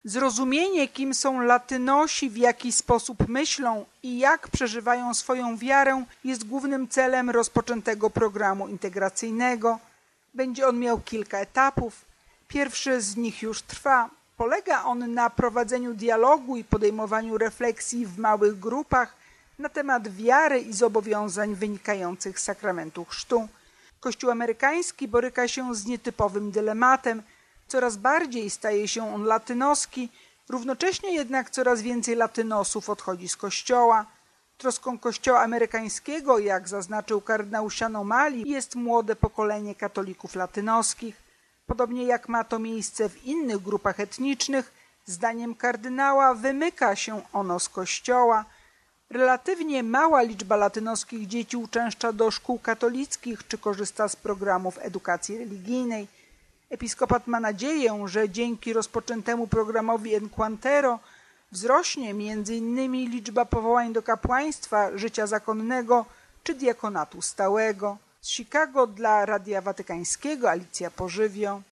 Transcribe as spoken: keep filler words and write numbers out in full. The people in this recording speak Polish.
Zrozumienie, kim są Latynosi, w jaki sposób myślą i jak przeżywają swoją wiarę, jest głównym celem rozpoczętego programu integracyjnego. Będzie on miał kilka etapów. Pierwszy z nich już trwa. Polega on na prowadzeniu dialogu i podejmowaniu refleksji w małych grupach na temat wiary i zobowiązań wynikających z sakramentu chrztu. Kościół amerykański boryka się z nietypowym dylematem. Coraz bardziej staje się on latynoski, równocześnie jednak coraz więcej latynosów odchodzi z Kościoła. Troską Kościoła amerykańskiego, jak zaznaczył kardynał Sianomali, jest młode pokolenie katolików latynoskich. Podobnie jak ma to miejsce w innych grupach etnicznych, zdaniem kardynała wymyka się ono z Kościoła. Relatywnie mała liczba latynoskich dzieci uczęszcza do szkół katolickich czy korzysta z programów edukacji religijnej. Episkopat ma nadzieję, że dzięki rozpoczętemu programowi Enquantero wzrośnie między innymi liczba powołań do kapłaństwa, życia zakonnego czy diakonatu stałego. Z Chicago dla Radia Watykańskiego Alicja Pożywio.